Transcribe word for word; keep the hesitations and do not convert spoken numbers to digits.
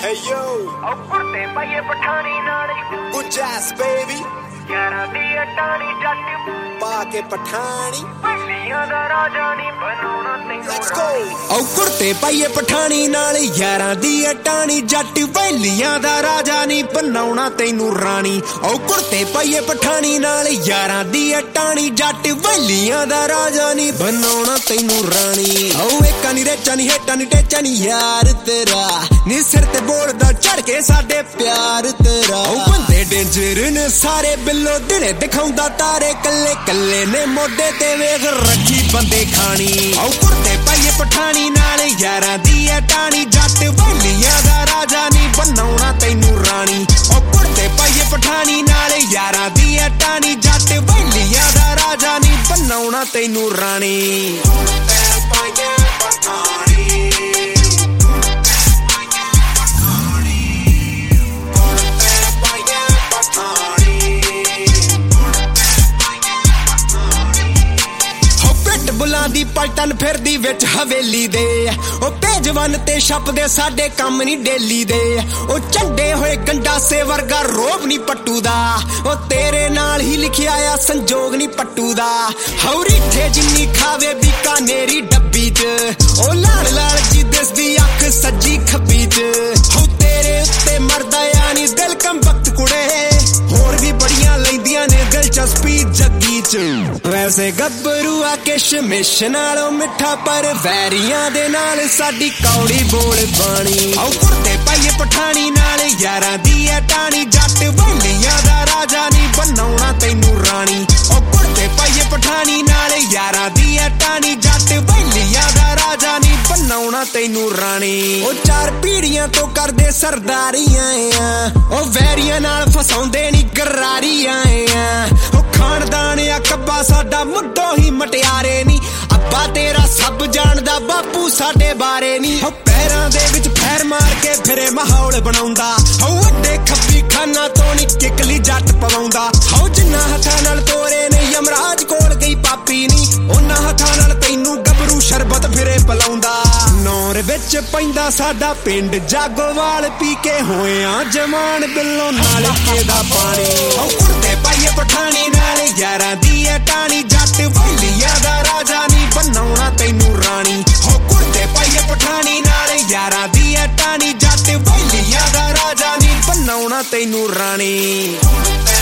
Hey yo, ਕੁੜਤੇ ਪਾਈਏ ਪਠਾਣੀ ਨਾਲ good jazz baby, ਯਾਰਾਂ ਦੀ ਅਟਾਣੀ ਜੱਟ ਪਾ ਕੇ ਪਠਾਣੀ, ਬੱਲੀਆਂ ਦਾ ਰਾਜਾ ਨਹੀਂ ਬਣਾਉਣਾ ਤੈਨੂੰ let's go। ਓ ਕੁੜਤੇ ਪਾਈਏ ਪਠਾਣੀ ਨਾਲ ਯਾਰਾਂ ਦੀ ਅਟਾਣੀ ਜੱਟ ਵੈਲੀਆਂ ਦਾ ਰਾਜਾ ਨਹੀਂ ਬਣਾਉਣਾ ਤੈਨੂੰ ਰਾਣੀ। ਓ ਕੁੜਤੇ ਪਾਈਏ ਪਠਾਣੀ ਨਾਲ ਯਾਰਾਂ ਦੀ ਅਟਾਣੀ ਜੱਟ ਵੈਲੀਆਂ ਦਾ ਰਾਜਾ ਨਹੀਂ ਬਣਾਉਣਾ ਤੈਨੂੰ ਰਾਣੀ। ਓ ਏਕਾ ਨੀ ਰੇਚਾ ਨੀ ਹੇਟਾ ਨੀ ਟੇਚਾ ਨੀ ਯਾਰ ਤੇਰਾ, ਨੀ ਸਿਰ ਤੇ ਬੋਲਦਾ ਚੜ ਕੇ ਸਾਡੇ ਪਿਆਰ ਤੇਰਾ। ਓ ਬੰਦੇ ਡੇਂਜਰ ਨੇ ਸਾਰੇ ਬਿੱਲੋ ਦਿਨੇ ਦਿਖਾਉਂਦਾ ਤਾਰੇ ਕੱਲੇ ਕੱਲੇ ਨੇ ਮੋਢੇ ਤੇ ਵੇਖ ਰੱਖੀ ਬੰਦੇ ਖਾਣੀ। ਓ ਕੁੜਤੇ ਪਾਈਏ ਪਠਾਣੀ ਨਾਲ ਯਾਰਾਂ ਦੀ ਅਟਾਣੀ ਜੱਟ ਵੈਲੀਆਂ ਦਾ ਰਾਜਾ ਨਹੀਂ ਬਣਾਉਣਾ ਤੈਨੂੰ ਰਾਣੀ। ਓ ਕੁੜਤੇ ਪਾਈਏ ਪਠਾਣੀ ਨਾਲ ਯਾਰਾਂ ਦੀ ਅਟਾਣੀ ਜੱਟ ਵੈਲੀਆਂ ਦਾ ਰਾਜਾ ਨਹੀਂ ਬਣਾਉਣਾ ਤੈਨੂੰ ਰਾਣੀ। ਕੁੜਤੇ ਪਾਈਏ ਪਠਾਣੀ, ਬੁਲਾਂ ਦੀ ਪਲਟਨ ਫਿਰਦੀ ਵਿੱਚ ਹਵੇਲੀ ਦੇ। ਉਹ ਭੇਜਵਨ ਤੇ ਛੱਪਦੇ ਸਾਡੇ ਕੰਮ ਨਹੀਂ ਡੇਲੀ ਦੇ। ਉਹ ਝੰਡੇ ਹੋਏ ਗੰਡਾਸੇ ਵਰਗਾ ਰੋਬ ਨਹੀਂ ਪੱਟੂ ਦਾ। ਉਹ ਤੇਰੇ ਨਾਲ ਹੀ ਲਿਖਿਆ ਆ ਸੰਜੋਗ ਨਹੀਂ ਪੱਟੂ ਦਾ। ਹੌਰੀ ਠੇ ਜਿੰਨੀ ਖਾਵੇ ਬੀਕਾਨੇਰੀ ਡੱਬੀ ਚ, ਉਹ ਲਾਲ ਲਾਲ ਜੀ ਦਿਸਦੀ ਅੱਖ ਸੱਜੀ ਖੱਬੀ ਚ। ਹੋ ਤੇਰੇ ਉੱਤੇ ਮਰਦਾ ਆ ਨੀ ਦਿਲ ਕਮ ਵਕਤ ਕੁੜੇ, ਹੋਰ ਵੀ ਬੜੀਆਂ ਲੈਂਦੀਆਂ ਨੇ ਦਿਲਚਸਪੀ ਜੱਗੀ ਚ। ਵੈਸੇ ਗੱਭਰੂ ਆ ਕਿਸ਼ਮਿਸ਼ ਨਾਲੋਂ ਮਿੱਠਾ ਪਰ ਵੈਰੀਆਂ ਦੇ ਨਾਲ ਸਾਡੀ ਕੌੜੀ ਬੋਲ ਬਾਣੀ। ਆਓ ਕੁੜਤੇ ਪਾਈਏ ਪਠਾਣੀ ਨਾਲ ਯਾਰਾਂ ਦੀ ਅਟਾਣੀ ਜੱਟ ਵੈਲੀਆਂ ਦਾ ਰਾਜਾ ਨਹੀਂ ਬਣਾਉਣਾ ਤੈਨੂੰ ਰਾਣੀ। ਓ ਕੁੜਤੇ ਪਾਈਏ ਪਠਾਣੀ ਨਾਲ ਯਾਰਾਂ ਦੀ ਅਟਾਣੀ ਜੱਟ ਵੈਲੀਆਂ ਦਾ ਰਾਜਾ ਨਹੀਂ ਬਣਾਉਣਾ ਤੈਨੂੰ ਰਾਣੀ। ਉਹ ਚਾਰ ਪੀੜੀਆਂ ਤੋਂ ਕਰਦੇ ਸਰਦਾਰੀਆਂ ਆ, ਉਹ ਵੈਰੀਆਂ ਨਾਲ ਫਸਾਉਂਦੇ ਨੀ ਗਰਾਰੀਆਂ ਆ। ਉਹ ਖਾਨਦਾਨ ਆ ਕੱਬਾ ਸਾਡਾ ਮੁੱਢੋਂ ਹੀ ਮਟਿਆਰੇ ਨੀ, ਅੱਬਾ ਤੇਰਾ ਸਭ ਜਾਣਦਾ ਬਾਪੂ ਸਾਡੇ ਬਾਰੇ ਨੀ। ਉਹ ਪੈਰਾਂ ਦੇ ਵਿੱਚ ਫੈਰ ਮਾਰ ਕੇ ਫਿਰੇ ਮਾਹੌਲ ਬਣਾਉਂਦਾ। ਉਹ ਵੱਡੇ ਖੱਬੀ ਖਾਨਾ ਤੋਂ ਨੀ ਕਿਕਲੀ ਜੱਟ ਪਵਾਉਂਦਾ। ਉਹ ਜਿੰਨਾ ਹੱਥਾਂ ਨਾਲ ਤੋਰੇ ਨੇ ਯਮਰਾਜ ਕੋਲ ਗਈ ਪਾਪੀ ਨੀ, ਉਹਨਾਂ ਹੱਥਾਂ ਨਾਲ ਤੈਨੂੰ ਗੱਭਰੂ ਸ਼ਰਬਤ ਫਿਰੇ ਪਲਾਉਂਦਾ। ਨੌਰ ਵਿੱਚ ਪੈਂਦਾ ਸਾਡਾ ਪਿੰਡ ਜਾਗੋਵਾਲ, ਪੀ ਕੇ ਹੋਇਆ ਜਵਾਨ ਬਿੱਲੋਂ ਨਾਲ ਕੇ ਦਾ ਪਾਣੀ। ਉਹ ਕੁੜਤੇ ਪਾਈਏ ਪਠਾਣੀ ਨਾਲ ਯਾਰਾਂ ਦੀ ਅਟਾਣੀ ਜੱਟ ਵੈਲੀਆਂ ਦਾ ਰਾਜਾ ਨਹੀਂ ਬਣਾਉਣਾ ਤੈਨੂੰ ਰਾਣੀ। ਉਹ ਕੁੜਤੇ ਪਾਈਏ ਪਠਾਣੀ ਨਾਲ ਯਾਰਾਂ ਦੀ ਅਟਾਣੀ ਜੱਟ ਵੈਲੀਆਂ ਦਾ ਰਾਜਾ ਨਹੀਂ ਬਣਾਉਣਾ ਤੈਨੂੰ ਰਾਣੀ।